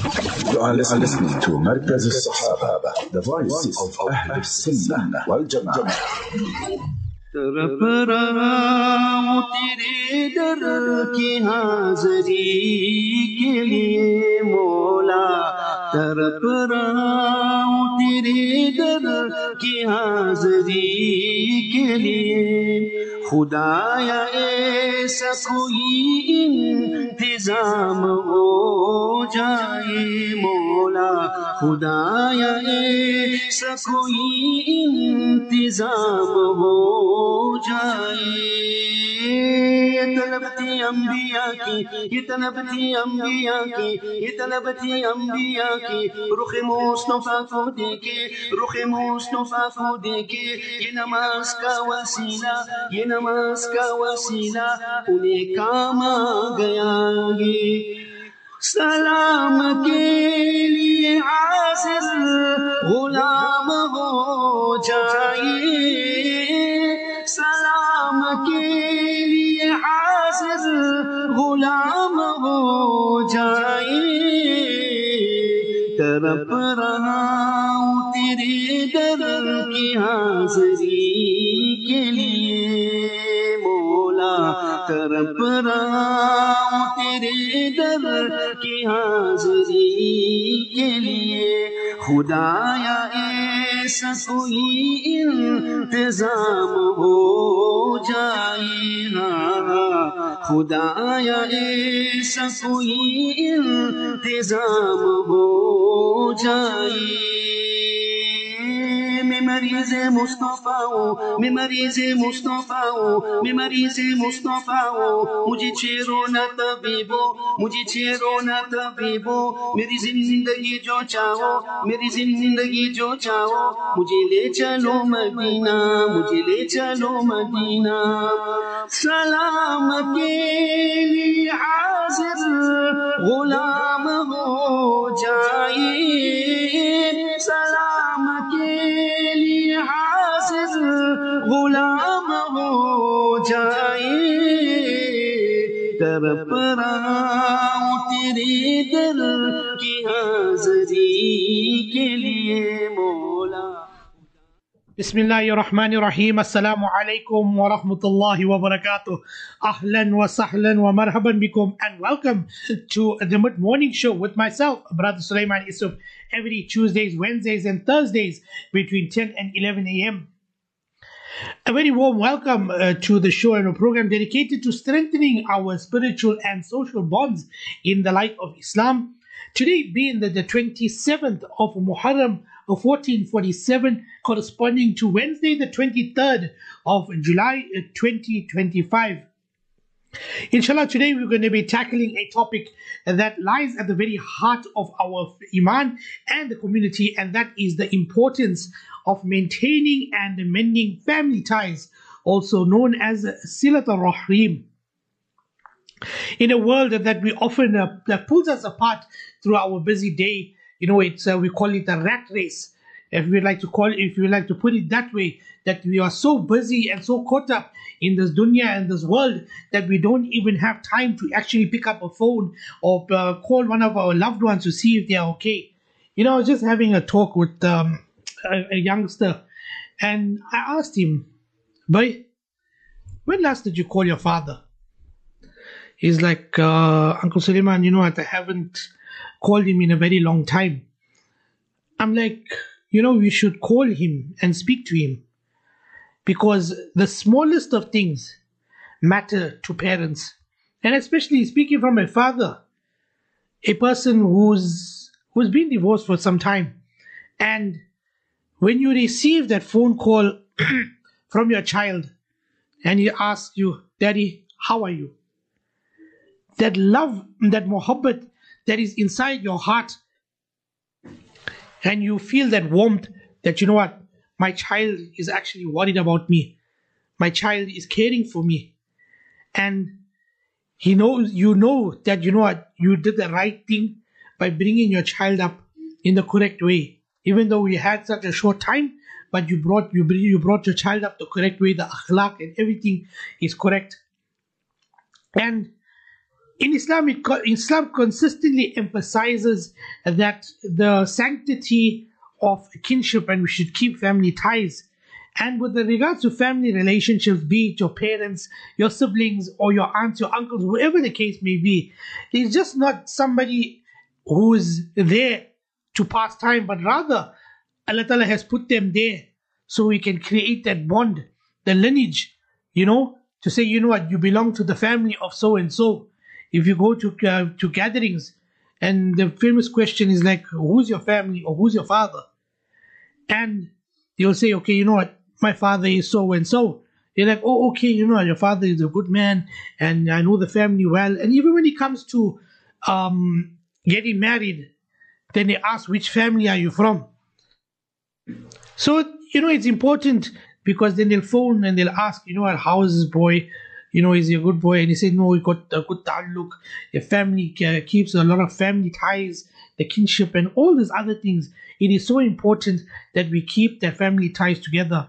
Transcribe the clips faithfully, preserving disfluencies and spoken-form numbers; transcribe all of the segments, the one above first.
You are listening to Markaz al-Sahaba, the voice of Ahl al-Sunnah wal-Jama'ah. طرف رہا ہوں تیرے در کی حاضری کے لیے مولا، طرف رہا ہوں تیرے در کی حاضری کے لیے خدایا ایسا کوئی انتظام ہو جائے مولا، خدایا ایسا کوئی انتظام ہو جائے۔ یہ طلب تھی انبیاء کی، یہ طلب تھی انبیاء کی، یہ طلب تھی انبیاء کی، رخ مصطفیٰ کو دیکھے، رخ مصطفیٰ کو دیکھے، یہ نماز کا وسیلہ، یہ نماز کا وسیلہ انہیں کام آ گیا۔ یہ سلام کے لیے حاضر غلام ہو جائے، سلام کے لیے حاضر غلام ہو جائے، طرف رہا ہوں تیرے در کی حاضری کے لیے مولا، طرف رہا ہوں تیرے در کی حاضری کے لیے خدایا ایسا کوئی انتظام ہو جائے، خدایا ایسا کوئی انتظام ہو جائے۔ میں مریض مصطفیٰ ہوں، میں مریض مصطفیٰ ہوں، میں مریض مصطفیٰ ہوں، مجھے چھیڑو نہ طبیبو، مجھے چھیڑو نہ طبیبو، میری زندگی جو چاہو، میری زندگی جو چاہو، مجھے لے چلو مدینہ، مجھے لے چلو مدینہ۔ سلام کے لیے حاضر غلام ہو جائے، سلام کے لیے حاضر غلام ہو جائے، طرف رہا ہوں تیرے در کی حاضری کے لیے مولا۔ بسم اللہ الرحمن الرحیم، السلام علیکم ورحمۃ اللہ وبرکاتہ، اہلا وسہلا ومرحبا بکم and welcome to the mid morning show with myself, Brother Sulaiman Isuf, every Tuesdays, Wednesdays and Thursdays between ten and eleven a m A very warm welcome uh, to the show and a program dedicated to strengthening our spiritual and social bonds in the light of Islam. Today being the, the twenty-seventh of Muharram of fourteen forty-seven, corresponding to Wednesday the twenty-third of July uh, twenty twenty-five. Inshallah, today we're going to be tackling a topic that lies at the very heart of our Iman and the community, and that is the importance of maintaining and mending family ties, also known as Silat al-Rahim. In a world that we often uh, that pulls us apart through our busy day, you know, it's uh, we call it a rat race. If we like to call, if we like to put it that way, that we are so busy and so caught up in this dunya and this world that we don't even have time to actually pick up a phone or uh, call one of our loved ones to see if they are okay. You know, I was just having a talk with um, a, a youngster, and I asked him, "Boy, when last did you call your father?" He's like, uh, "Uncle Suleiman, you know what? I haven't called him in a very long time." I'm like, you know, we should call him and speak to him, because the smallest of things matter to parents. And especially speaking from a father, a person who's who's been divorced for some time. And when you receive that phone call from your child and he asks you, "Daddy, how are you?" That love, that muhabbat that is inside your heart, and you feel that warmth that, you know what, my child is actually worried about me. My child is caring for me. And he knows, you know that, you know what, you did the right thing by bringing your child up in the correct way. Even though we had such a short time, but you brought, you, you brought your child up the correct way, the akhlaq and everything is correct. And in Islam, it, co- Islam consistently emphasizes that the sanctity of kinship, and we should keep family ties. And with regards to family relationships, be it your parents, your siblings, or your aunts, your uncles, whoever the case may be, it's just not somebody who's there to pass time, but rather Allah Ta'ala has put them there so we can create that bond, the lineage, you know, to say, you know what, you belong to the family of so and so. If you go to uh, to gatherings, and the famous question is like, who's your family or who's your father? And you'll say, okay, you know what, my father is so and so. You're like, oh, okay, you know, your father is a good man, and I know the family well. And even when it comes to um, getting married, then they ask, which family are you from? So, you know, it's important, because then they'll phone and they'll ask, you know, how is this boy? You know, is he a good boy? And he said, no, he got a good ta'alluq. The family uh, keeps a lot of family ties, the kinship, and all these other things. It is so important that we keep the family ties together.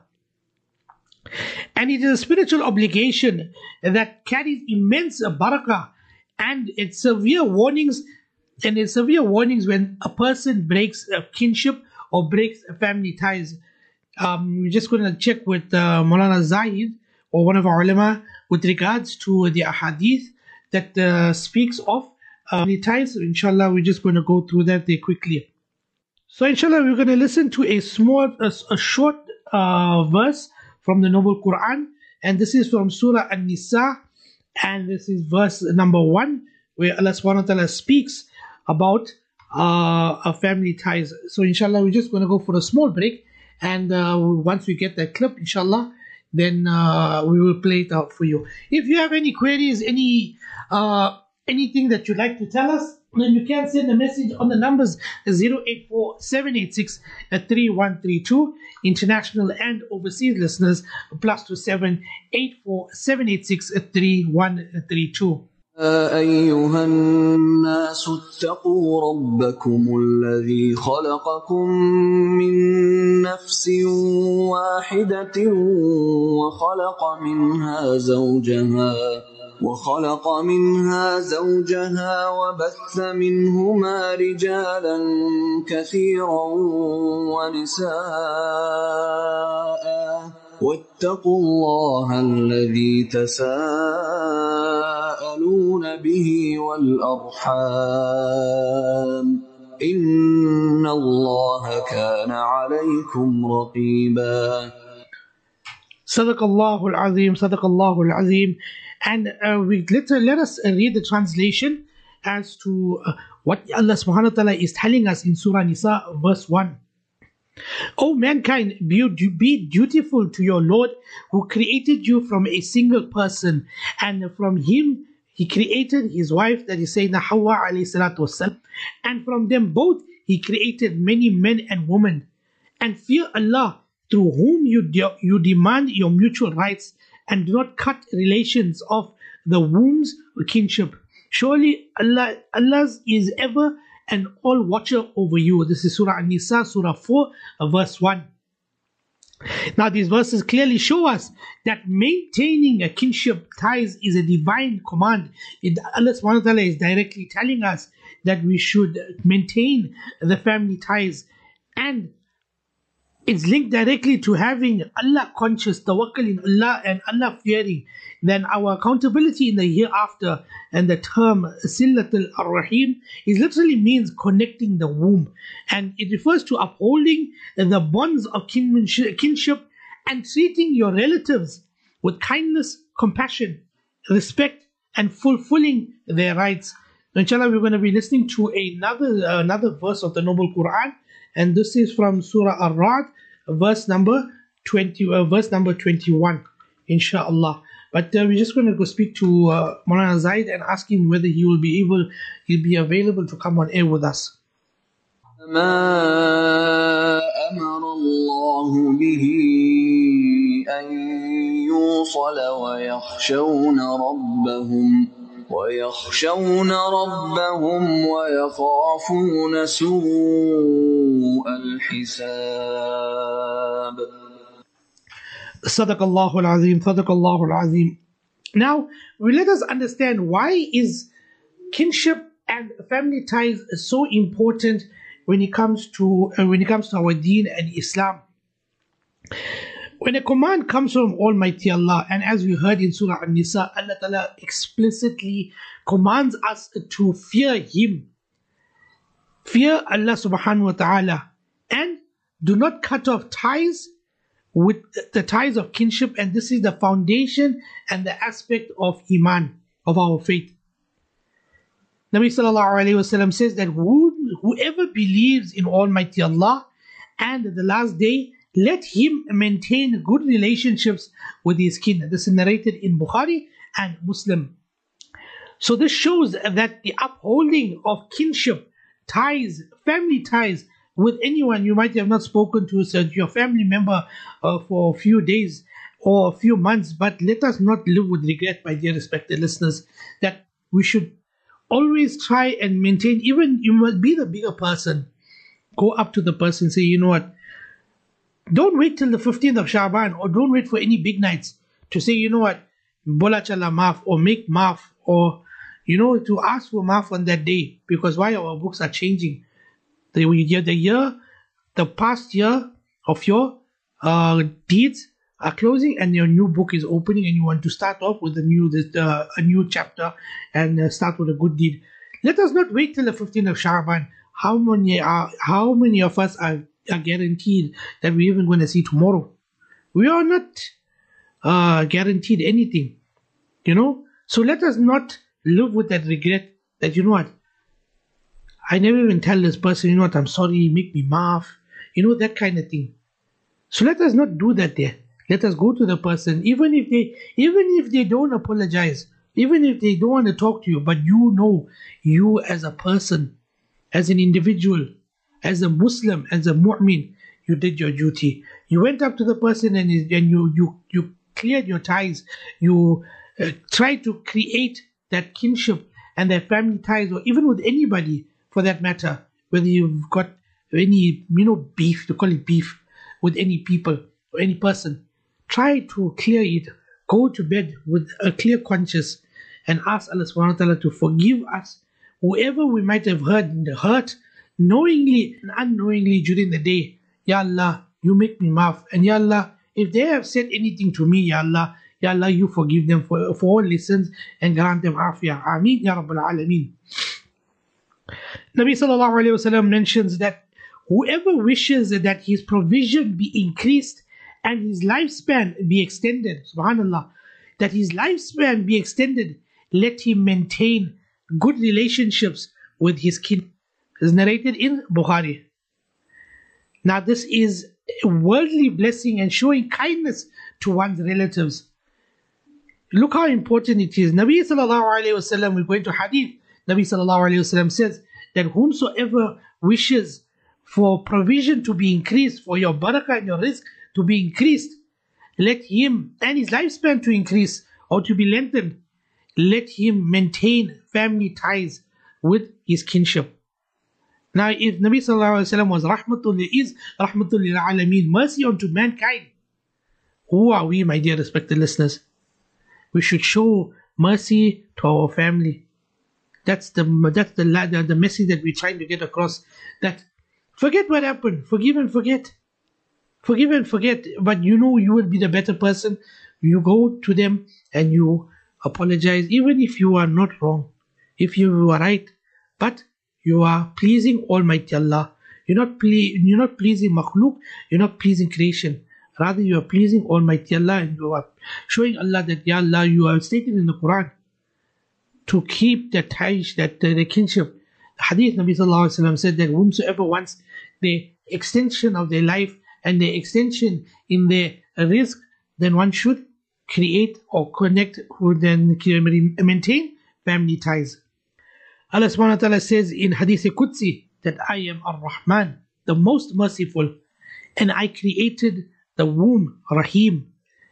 And it is a spiritual obligation that carries immense barakah, and it's severe warnings, and it's severe warnings when a person breaks a kinship or breaks a family ties. Um, we're just going to check with uh, Maulana Zahid, or one of our ulama, with regards to the ahadith that uh, speaks of uh, family ties. So inshallah, we're just going to go through that there quickly. So inshallah, we're going to listen to a small, a, a short uh, verse from the Noble Quran, and this is from Surah An-Nisa, and this is verse number one, where Allah subhanahu wa ta'ala speaks about uh, a family ties. So inshallah, we're just going to go for a small break, and uh, once we get that clip, inshallah, then uh, we will play it out for you. If you have any queries, any uh, anything that you'd like to tell us, then you can send a message on the numbers zero eight four seven eight six three one three two. International and overseas listeners, plus two seven eight four seven eight six three one three two. أيها الناس اتقوا ربكم الذي خلقكم من نفس واحدة وخلق منها زوجها وخلق منها زوجها وبث منهما رجالا كثيرا ونساء واتقوا الله الذي تساءلون به والأرحام إن الله كان عليكم رقيبا. Sadaqallahu al-Azim, Sadaqallahu al-Azim. And uh, we let, uh, let us uh, read the translation as to uh, what Allah subhanahu wa ta'ala is telling us in Surah Nisa, verse one. O mankind, be, be dutiful to your Lord, who created you from a single person, and from him he created his wife, that is Sayyidina Hawa alayhi salatu wasalam, and from them both he created many men and women. And fear Allah, through whom you, de- you demand your mutual rights, and do not cut relations of the wombs or kinship. Surely Allah Allah's is ever and all watcher over you. This is Surah An-Nisa, Surah four, verse one. Now these verses clearly show us that maintaining a kinship ties is a divine command. It, Allah subhanahu wa ta'ala is directly telling us that we should maintain the family ties, and it's linked directly to having Allah conscious, tawakkul in Allah and Allah fearing. Then our accountability in the hereafter, and the term Sillatul Ar-Rahim is literally means connecting the womb, and it refers to upholding the bonds of kinship and treating your relatives with kindness, compassion, respect, and fulfilling their rights. Inshallah, we're going to be listening to another uh, another verse of the Noble Quran, and this is from Surah Ar-Ra'd, verse number twenty, uh, verse number twenty-one, inshallah. But uh, we're just going to go speak to uh, Maulana Zaid and ask him whether he will be able, he'll be available to come on air with us. ما أمر الله به أن يوصل ويخشون ربهم ويخشون ربهم ويخافون سوء الحساب. Sadaqallahu al-Azim, Sadaqallahu al-Azim. Now, let us understand, why is kinship and family ties is so important when it comes to uh, when it comes to our deen and Islam. When a command comes from Almighty Allah, and as we heard in Surah An-Nisa, Allah Ta'ala explicitly commands us to fear Him. Fear Allah subhanahu wa ta'ala, and do not cut off ties with the ties of kinship, and this is the foundation and the aspect of Iman, of our faith. Nabi sallallahu alayhi wasallam says that who, whoever believes in Almighty Allah and the last day, let him maintain good relationships with his kin. This is narrated in Bukhari and Muslim. So this shows that the upholding of kinship, ties, family ties with anyone you might have not spoken to, so your family member uh, for a few days or a few months, but let us not live with regret, my dear respected listeners, that we should always try and maintain, even you must be the bigger person, go up to the person and say, you know what, don't wait till the fifteenth of Sha'ban, or don't wait for any big nights to say, you know what, bola chala maaf, or make maaf, or you know, to ask for maaf on that day, because why our books are changing. The year, the year, the past year of your uh, deeds are closing, and your new book is opening, and you want to start off with a new uh, a new chapter and uh, start with a good deed. Let us not wait till the fifteenth of Sha'ban. How many are how many of us are, are guaranteed that we're even going to see tomorrow? We are not uh, guaranteed anything, you know. So let us not live with that regret that, you know what, I never even tell this person, you know what, I'm sorry, make me maaf, you know, that kind of thing. So let us not do that there. Let us go to the person, even if they even if they don't apologize, even if they don't want to talk to you, but you know, you as a person, as an individual, as a Muslim, as a mu'min, you did your duty. You went up to the person and, and you, you, you cleared your ties. You uh, tried to create that kinship and that family ties, or even with anybody for that matter, whether you've got any, you know, beef, to call it beef, with any people or any person. Try to clear it. Go to bed with a clear conscience and ask Allah subhanahu wa ta'ala to forgive us, whoever we might have hurt, hurt knowingly and unknowingly during the day. Ya Allah, you make me maaf. And Ya Allah, if they have said anything to me, Ya Allah, Ya Allah, you forgive them for, for all their sins and grant them afiyah. Ameen, Ya Rabbal Alameen. Nabi sallallahu alayhi wa sallam mentions that whoever wishes that his provision be increased and his lifespan be extended, subhanallah, that his lifespan be extended, let him maintain good relationships with his kin. Is narrated in Bukhari. Now this is a worldly blessing and showing kindness to one's relatives. Look how important it is. Nabi sallallahu alayhi wasallam, we're going to hadith. Nabi sallallahu alayhi wasallam says that whomsoever wishes for provision to be increased, for your barakah and your rizq to be increased, let him, and his lifespan to increase or to be lengthened, let him maintain family ties with his kinship. Now, if Nabi sallallahu alayhi wa sallam was rahmatul, is rahmatul lil alameen, mercy unto mankind, who are we, my dear respected listeners? We should show mercy to our family. That's the that's the the, the message that we're trying to get across. That forget what happened, forgive and forget, forgive and forget. But you know you will be the better person. You go to them and you apologize, even if you are not wrong, if you are right, but you are pleasing Almighty Allah. You're not ple you're not pleasing makhluk, you're not pleasing creation. Rather, you are pleasing Almighty Allah, and you are showing Allah that, Ya Allah, you are stated in the Quran to keep the ties, that uh, the kinship. The hadith Nabi sallallahu alaihi wasallam said that whomsoever wants the extension of their life and the extension in their rizq, then one should create or connect, who then maintain family ties. Allah subhanahu wa ta'ala says in Hadith Qudsi that I am Ar-Rahman, the most merciful, and I created the womb, Rahim,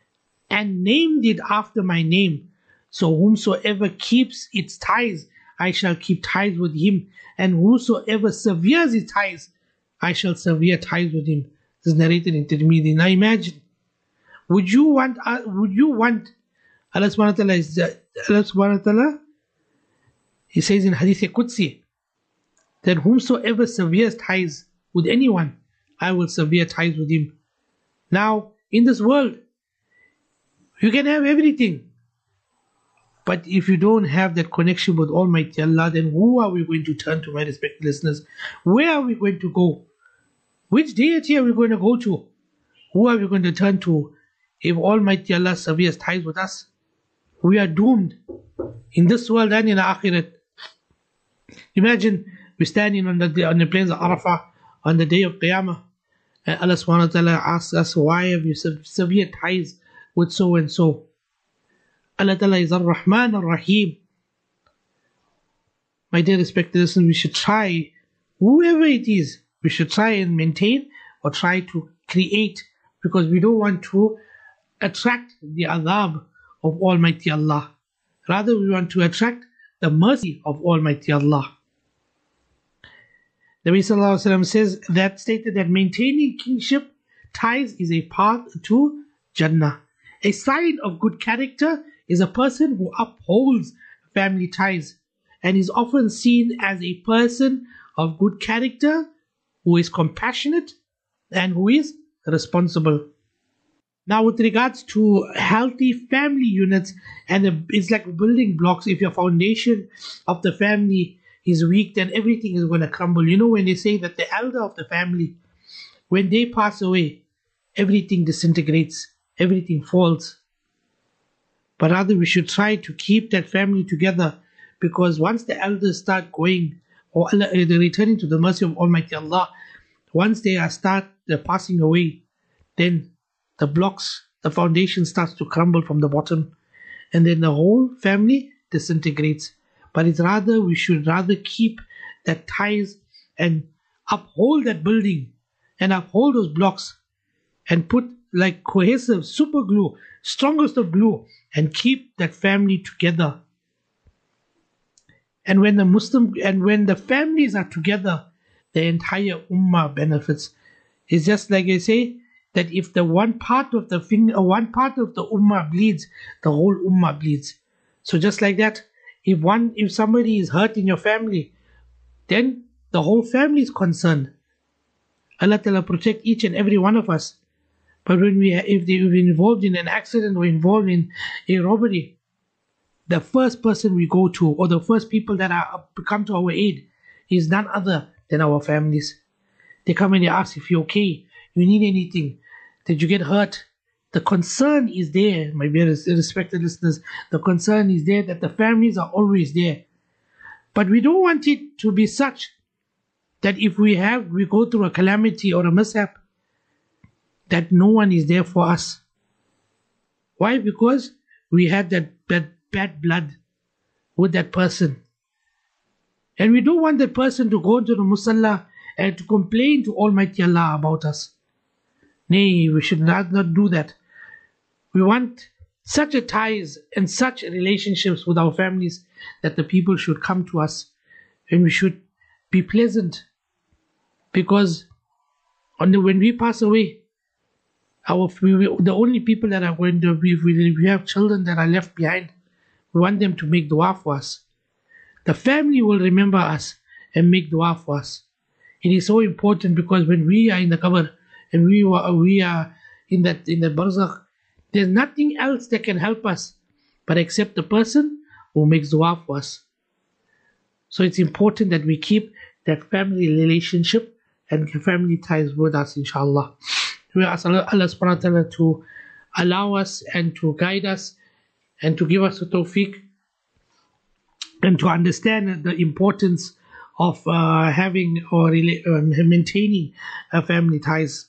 and named it after my name. So whomsoever keeps its ties, I shall keep ties with him, and whosoever severes his ties, I shall sever ties with him. This is narrated in Tirmidhi. Now imagine, would you want, uh, would you want Allah subhanahu wa ta'ala, is, uh, Allah subhanahu wa ta'ala He says in Hadith Qudsi that whomsoever severes ties with anyone, I will sever ties with him. Now, in this world, you can have everything, but if you don't have that connection with Almighty Allah, then who are we going to turn to, my respected listeners? Where are we going to go? Which deity are we going to go to? Who are we going to turn to if Almighty Allah severs ties with us? We are doomed in this world and in the Akhirat. Imagine we're standing on the, on the plains of Arafah on the day of Qiyamah, and Allah subhanahu wa ta'ala asks us, why have you severed ties with so and so? Allah ta'ala is Ar-Rahman Ar-Rahim. My dear respected listeners, we should try, whoever it is, we should try and maintain or try to create, because we don't want to attract the adhab of Almighty Allah. Rather, we want to attract the mercy of Almighty Allah. The Nabi Sallallahu Alaihi Wasallam says that stated that maintaining kinship ties is a path to Jannah. A sign of good character is a person who upholds family ties and is often seen as a person of good character, who is compassionate and who is responsible. Now, with regards to healthy family units, and it's like building blocks. If your foundation of the family is weak, then everything is going to crumble. You know, when they say that the elder of the family, when they pass away, everything disintegrates, everything falls. But rather, we should try to keep that family together, because once the elders start going, or they're returning to the mercy of Almighty Allah, once they are start they're passing away, then the blocks, the foundation starts to crumble from the bottom, and then the whole family disintegrates. But it's rather, we should rather keep that ties and uphold that building and uphold those blocks and put like cohesive super glue, strongest of glue, and keep that family together. And when the Muslim and when the families are together, the entire ummah benefits. It's just like I say, that if the one part of the finger, one part of the ummah bleeds, the whole ummah bleeds. So just like that, if one, if somebody is hurt in your family, then the whole family is concerned. Allah Ta'ala protect each and every one of us. But when we, if they were involved in an accident or involved in a robbery, the first person we go to, or the first people that are come to our aid, is none other than our families. They come and they ask if you're okay, you need anything, did you get hurt? The concern is there, my dear respected listeners. The concern is there that the families are always there. But we don't want it to be such that if we have, we go through a calamity or a mishap, that no one is there for us. Why? Because we had that, that bad blood with that person. And we don't want that person to go to the musalla and to complain to Almighty Allah about us. Nay, we should not, not do that. We want such a ties and such relationships with our families that the people should come to us and we should be pleasant. Because on the, when we pass away, our we, the only people that are going to be, if we, if we have children that are left behind, we want them to make dua for us. The family will remember us and make dua for us. It is so important, because when we are in the qabr and we are, we are in that in the barzakh, there's nothing else that can help us but except the person who makes dua for us. So it's important that we keep that family relationship and family ties with us, inshallah. We ask Allah, Allah subhanahu wa ta'ala to allow us and to guide us and to give us the tawfiq and to understand the importance of uh, having or uh, maintaining uh, family ties.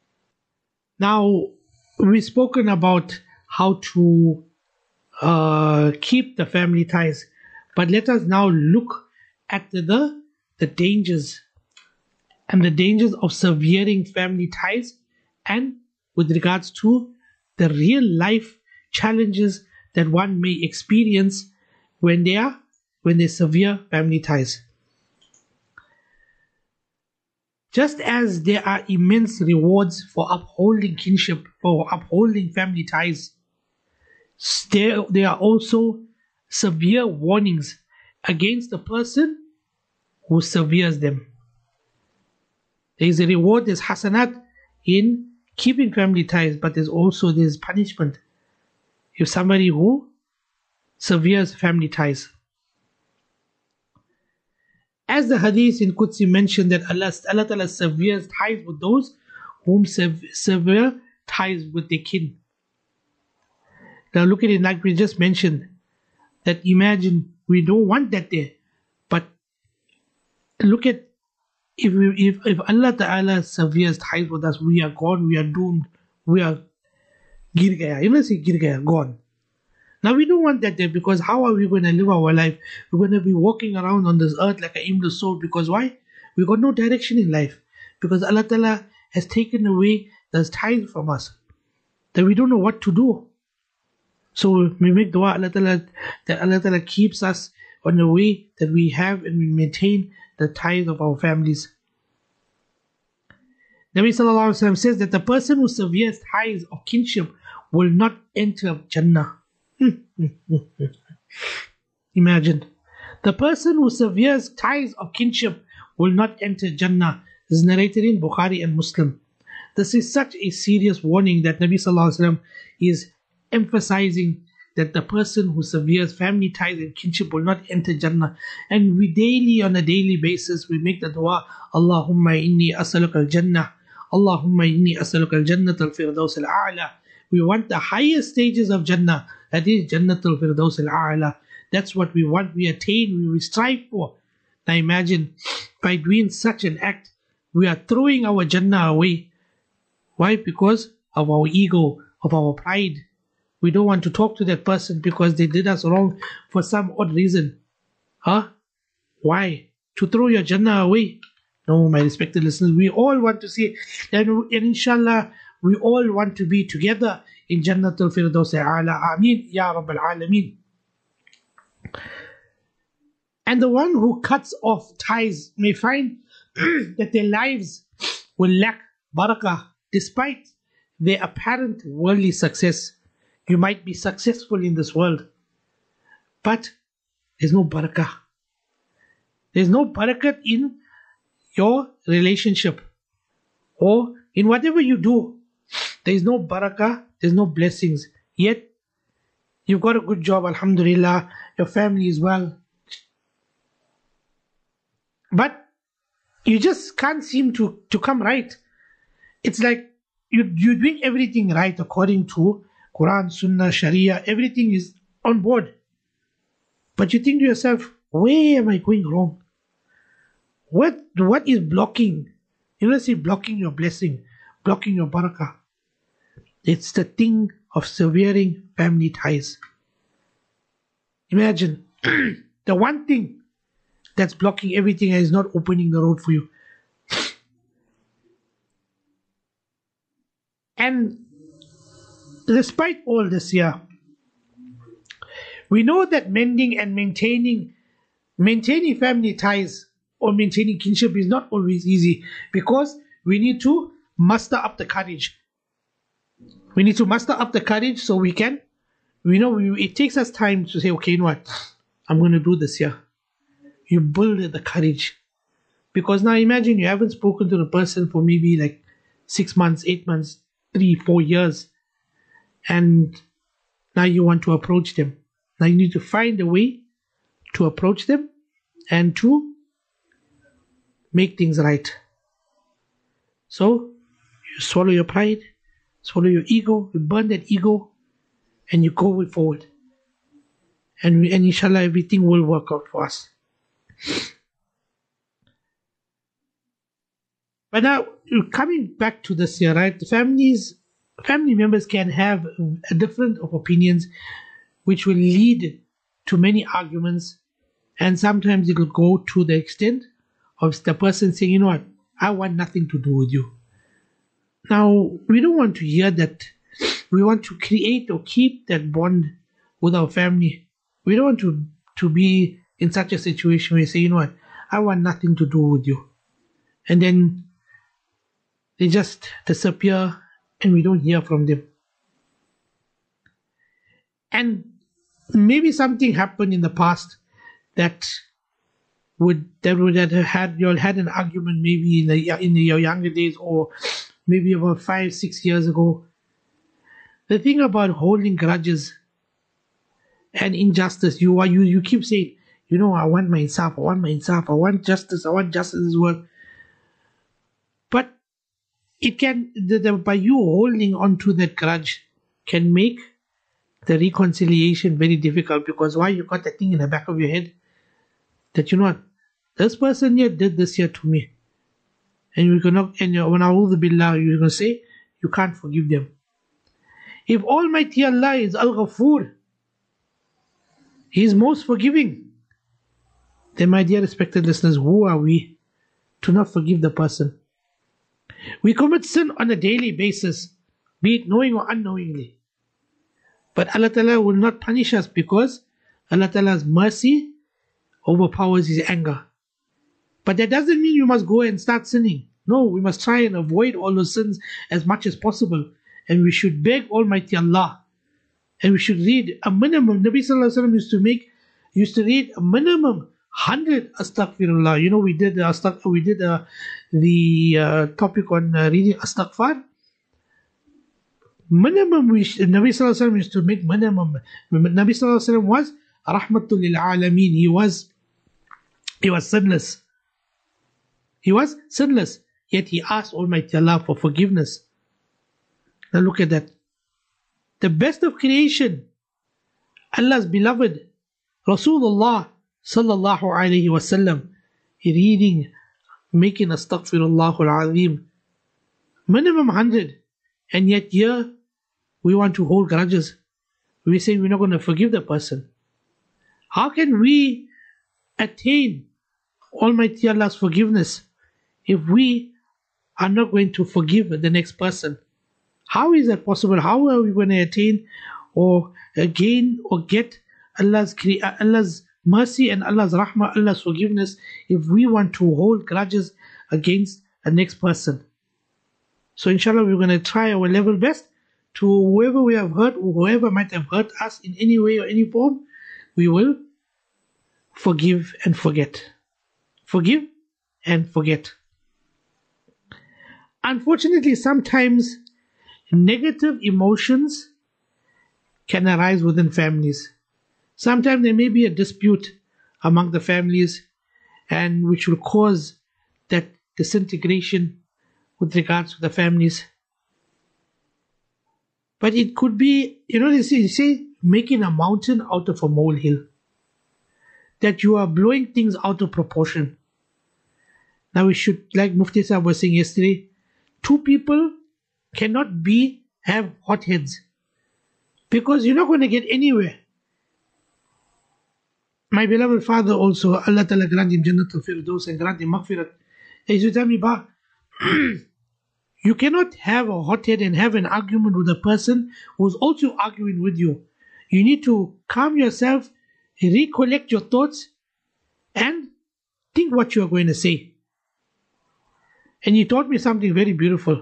Now, we've spoken about how to uh, keep the family ties, but let us now look at the, the, the dangers and the dangers of severing family ties, and with regards to the real life challenges that one may experience when they are when they sever family ties. Just as there are immense rewards for upholding kinship, for upholding family ties, there, there are also severe warnings against the person who severes them. There is a reward, there's hasanat in keeping family ties, but there's also there's punishment if somebody who severes family ties. As the hadith in Qudsi mentioned that Allah, Allah Ta'ala severes ties with those whom sev sever ties with their kin. Now look at it, like we just mentioned, that imagine we don't want that there, but look at if we, if if Allah Ta'ala severes ties with us, we are gone, we are doomed, we are gir gaya. You know, say gir gaya, gone. Now we don't want that there, because how are we going to live our life? We're going to be walking around on this earth like an aimless soul, because why? We got no direction in life, because Allah Ta'ala has taken away those ties from us, that we don't know what to do. So we make dua Allah Ta'ala, that Allah Ta'ala keeps us on the way that we have, and we maintain the ties of our families. Nabi Sallallahu Alaihi Wasallam says that the person who severes ties of kinship will not enter Jannah. Imagine, the person who severes ties of kinship will not enter Jannah. This is narrated in Bukhari and Muslim. This is such a serious warning that Nabi Sallallahu Alaihi Wasallam is emphasizing, that the person who severes family ties and kinship will not enter Jannah. And we daily, on a daily basis, we make the dua, Allahumma inni as'aluka al-Jannah, Allahumma inni as'aluka al-Jannat al-Firdaus al-A'la. We want the highest stages of Jannah, that is Jannat al-Firdaus al-A'la. That's what we want, we attain, we strive for. Now imagine, by doing such an act, we are throwing our Jannah away. Why? Because of our ego, of our pride. We don't want to talk to that person because they did us wrong for some odd reason. Huh? Why? To throw your Jannah away? No, my respected listeners, we all want to see, and, and inshallah, we all want to be together in Jannatul Firdaus A'la. Ameen, Ya Rabbal Alameen. And the one who cuts off ties may find that their lives will lack barakah despite their apparent worldly success. You might be successful in this world, but there's no barakah. There's no barakah in your relationship or in whatever you do. There's no barakah, there's no blessings. Yet, you've got a good job, alhamdulillah, your family is well. But you just can't seem to, to come right. It's like you, you're doing everything right according to Quran, Sunnah, Sharia, everything is on board. But you think to yourself, where am I going wrong? What, what is blocking? You know, say blocking your blessing, blocking your barakah. It's the thing of severing family ties. Imagine, the one thing that's blocking everything and is not opening the road for you. And despite all this here, we know that mending and maintaining maintaining family ties or maintaining kinship is not always easy, because we need to muster up the courage. We need to muster up the courage so we can, we know we, it takes us time to say, okay, you know what, I'm going to do this here. You build the courage. Because now imagine you haven't spoken to the person for maybe like six months, eight months, three, four years. And now you want to approach them. Now you need to find a way to approach them and to make things right. So you swallow your pride, swallow your ego, you burn that ego, and you go forward. And, we, and inshallah everything will work out for us. But now, coming back to this here, right? The families, family members can have a different of opinions, which will lead to many arguments, and sometimes it will go to the extent of the person saying, you know what, I want nothing to do with you. Now, we don't want to hear that. We want to create or keep that bond with our family. We don't want to, to be in such a situation where you say, you know what, I want nothing to do with you. And then they just disappear and we don't hear from them. And maybe something happened in the past that would that would have had you all had an argument maybe in the, in your younger days, or maybe about five six years ago. The thing about holding grudges and injustice, you are you you keep saying, you know, I want my insaf, I want my insaf, I want justice, I want justice as well. But it can the, the, by you holding on to that grudge can make the reconciliation very difficult, because why? You got that thing in the back of your head that, you know what, this person here did this here to me, and you're gonna and you're, when a'udhu billah, you're gonna say you can't forgive them. If Almighty Allah is Al-Ghafoor, He is most forgiving, then my dear respected listeners, who are we to not forgive the person? We commit sin on a daily basis, be it knowing or unknowingly. But Allah Ta'ala will not punish us, because Allah Ta'ala's mercy overpowers His anger. But that doesn't mean you must go and start sinning. No, we must try and avoid all those sins as much as possible. And we should beg Almighty Allah. And we should read a minimum. Nabi Sallallahu Alaihi Wasallam used to make, used to read a minimum one hundred astaghfirullah. You know, we did uh, we did uh, the uh, topic on uh, reading astaghfar. Minimum, we sh- Nabi Sallallahu Alaihi Wasallam used to make minimum. Nabi Sallallahu Alaihi Wasallam was rahmatul lil alameen. He was, he was sinless. He was sinless. Yet he asked Almighty Allah for forgiveness. Now look at that. The best of creation, Allah's beloved, Rasulullah Sallallahu Alaihi Wasallam, reading, making astaghfirullah al-azim, minimum one hundred. And yet here, we want to hold grudges. We say we're not going to forgive the person. How can we attain Almighty Allah's forgiveness if we are not going to forgive the next person? How is that possible? How are we going to attain or gain or get Allah's, Allah's mercy and Allah's rahmah, Allah's forgiveness, if we want to hold grudges against the next person? So inshallah, we're going to try our level best to whoever we have hurt, or whoever might have hurt us in any way or any form, we will forgive and forget. Forgive and forget. Unfortunately, sometimes negative emotions can arise within families. Sometimes there may be a dispute among the families, and which will cause that disintegration with regards to the families. But it could be, you know, they say, they say making a mountain out of a molehill. That you are blowing things out of proportion. Now we should, like Mufti Sahib was saying yesterday, two people cannot be, have hot heads. Because you're not going to get anywhere. My beloved father also, Allah Ta'ala grant him Jannatul Firdaus and grant him Maghfirat. He used to tell me, Ba, you cannot have a hot head and have an argument with a person who's also arguing with you. You need to calm yourself, recollect your thoughts, and think what you are going to say. And he taught me something very beautiful.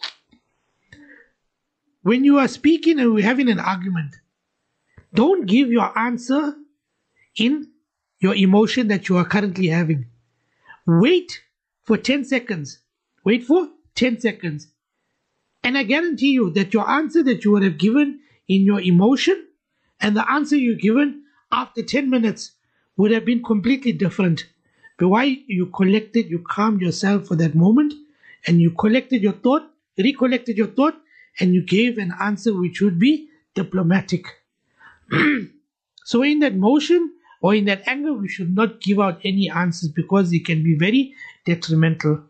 When you are speaking and we're having an argument, don't give your answer in your emotion that you are currently having. Wait for ten seconds. Wait for ten seconds. And I guarantee you that your answer that you would have given in your emotion and the answer you given after ten minutes would have been completely different. But why? You collected, you calmed yourself for that moment, and you collected your thought, recollected your thought, and you gave an answer which would be diplomatic. So in that motion or in that anger, we should not give out any answers, because it can be very detrimental.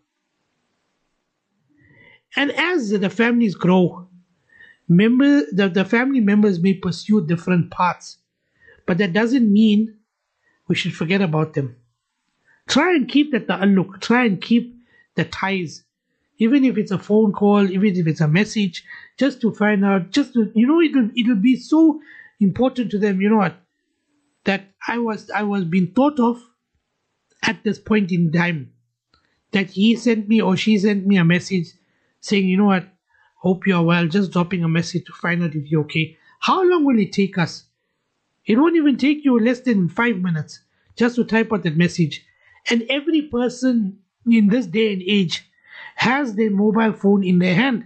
And as the families grow, member, the, the family members may pursue different paths, but that doesn't mean we should forget about them. Try and keep that ta'alluq, try and keep the ties, even if it's a phone call, even if it's a message, just to find out, just to, you know, it'll, it'll be so important to them, you know what, that I was, I was being thought of at this point in time, that he sent me or she sent me a message saying, you know what, hope you're well, just dropping a message to find out if you're okay. How long will it take us? It won't even take you less than five minutes just to type out that message. And every person in this day and age has their mobile phone in their hand.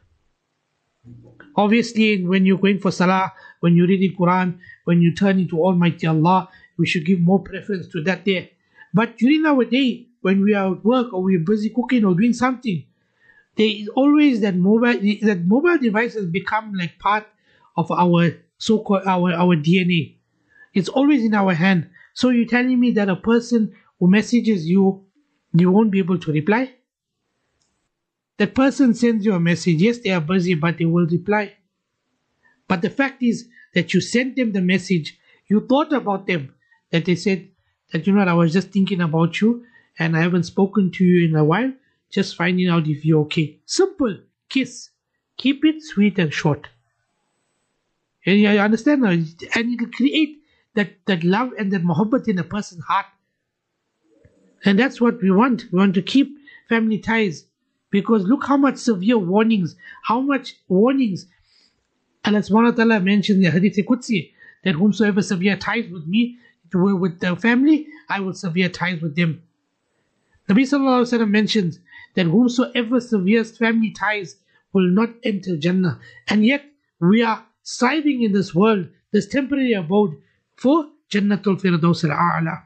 Obviously, when you're going for salah, when you read the Quran, when you turn into Almighty Allah, we should give more preference to that there. But during our day, when we are at work or we're busy cooking or doing something, there is always that mobile that mobile device has become like part of our so-called our, our D N A. It's always in our hand. So you're telling me that a person who messages you, you won't be able to reply? That person sends you a message. Yes, they are busy, but they will reply. But the fact is that you sent them the message, you thought about them, that they said that, you know what, I was just thinking about you and I haven't spoken to you in a while, just finding out if you're okay. Simple. Kiss. Keep it sweet and short. And you understand now? And it'll create that, that love and that muhabbat in a person's heart. And that's what we want. We want to keep family ties. Because look how much severe warnings, how much warnings Allah subhanahu wa ta'ala mentioned in the Hadith Qudsi, that whomsoever severe ties with me, with the family, I will sever ties with them. Nabi sallallahu alaihi wasallam mentions that whomsoever severs family ties will not enter Jannah. And yet we are striving in this world, this temporary abode, for Jannatul Firdaus al-A'la.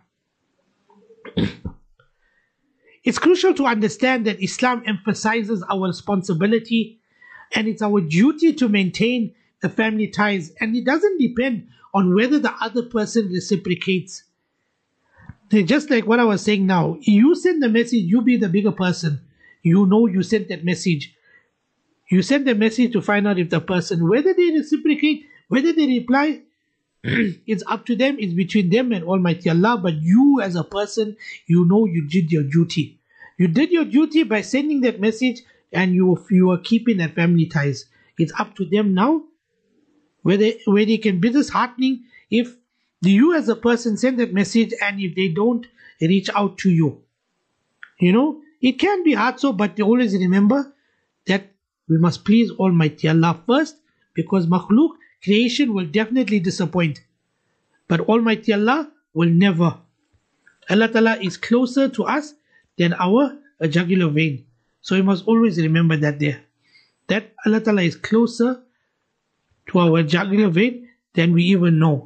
It's crucial to understand that Islam emphasizes our responsibility and it's our duty to maintain the family ties, and it doesn't depend on whether the other person reciprocates. Just like what I was saying now, you send the message, you be the bigger person. You know you sent that message. You send the message to find out if the person, whether they reciprocate, whether they reply, it's up to them, it's between them and Almighty Allah. But you as a person, you know you did your duty. You did your duty by sending that message, and you, you are keeping that family ties. It's up to them now, whether, whether it can be disheartening if you as a person send that message and if they don't reach out to you. You know, it can be hard so, but always remember that we must please Almighty Allah first, because makhluk, creation, will definitely disappoint. But Almighty Allah will never. Allah Ta'ala is closer to us than our jugular vein. So we must always remember that there. That Allah Ta'ala is closer to our jugular vein than we even know.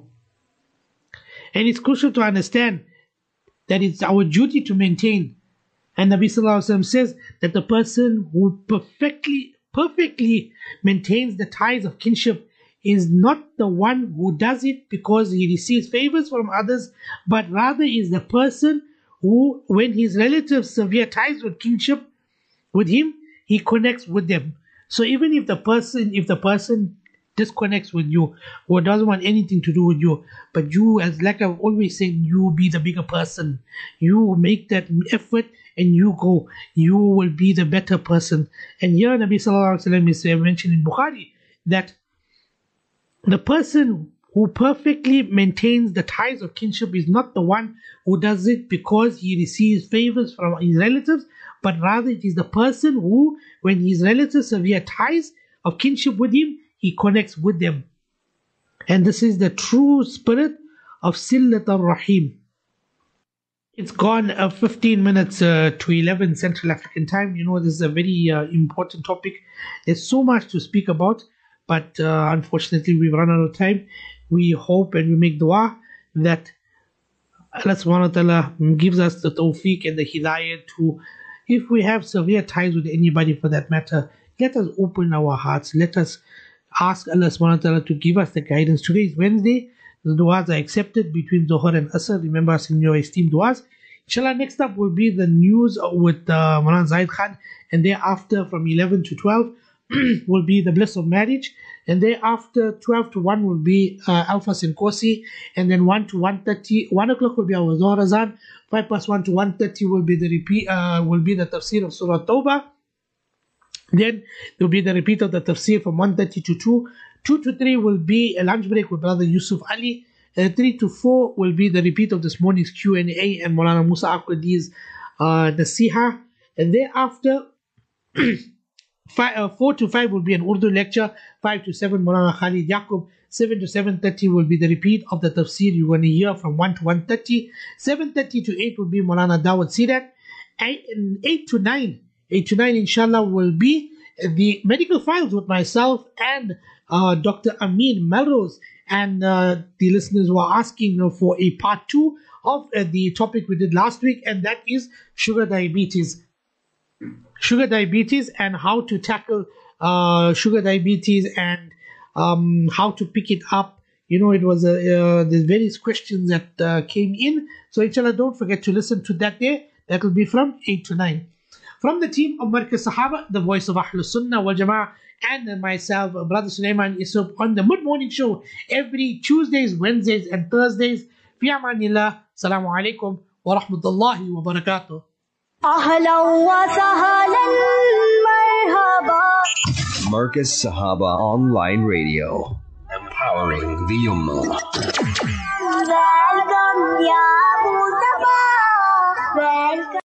And it's crucial to understand that it's our duty to maintain. And Nabi Sallallahu Alaihi Wasallam says that the person who perfectly, perfectly maintains the ties of kinship is not the one who does it because he receives favors from others, but rather is the person who, when his relatives sever ties with kinship with him, he connects with them. So even if the person, if the person disconnects with you or doesn't want anything to do with you, but you, as like I've always said, you be the bigger person. You make that effort and you go. You will be the better person. And here Nabi Sallallahu Alaihi Wasallam is mentioned in Bukhari that the person who perfectly maintains the ties of kinship is not the one who does it because he receives favors from his relatives, but rather it is the person who, when his relatives sever ties of kinship with him, he connects with them. And this is the true spirit of Sillat al-Rahim. It's gone uh, fifteen minutes uh, to eleven Central African time. You know, this is a very uh, important topic. There's so much to speak about, but uh, unfortunately we've run out of time. We hope and we make dua that Allah subhanahu wa ta'ala gives us the tawfiq and the hidayah to, if we have severe ties with anybody for that matter, let us open our hearts. Let us ask Allah subhanahu wa ta'ala to give us the guidance. Today is Wednesday. The du'as are accepted between Zohar and Asr. Remember us in your esteemed du'as. Inshallah, next up will be the news with uh, Maulana Zaid Khan. And thereafter, from eleven to twelve, will be the bliss of marriage. And thereafter, twelve to one will be uh, Alpha Sinkosi. And then one to one thirty, one o'clock will be our Zohar Azan. five plus one to one thirty will be the repeat, uh, will be the tafsir of Surah Tawbah. Then there will be the repeat of the tafsir from one thirty to two. two to three will be a lunch break with Brother Yusuf Ali. Uh, three to four will be the repeat of this morning's Q and A and Maulana Musa Akwadi's uh, Nasiha. And thereafter, Five, uh, four to five will be an Urdu lecture. Five to seven, Maulana Khalid Yaqub. Seven to seven thirty will be the repeat of the tafsir you're going to hear from one to one thirty. Seven thirty to eight will be Maulana Dawud Sidak. Eight, eight to nine, eight to nine, inshallah, will be the medical files with myself and uh, Doctor Amin Melrose. And uh, the listeners were asking for a part two of uh, the topic we did last week, and that is sugar diabetes. Sugar diabetes and how to tackle uh, sugar diabetes and um, how to pick it up. You know, it was a, uh, there's various questions that uh, came in. So inshallah, don't forget to listen to that day. That will be from eight to nine. From the team of Markaz Sahaba, the voice of Ahlus Sunnah wal Jama'ah, and myself, Brother Sulaiman Yusuf, on the Mid Morning Show every Tuesdays, Wednesdays, and Thursdays. Fi amanillah. Assalamu alaikum wa rahmatullahi wa barakatuh. Ahlan wa sahlan marhaba. Markaz Sahaba Online Radio, empowering the Ummah. Welcome, ya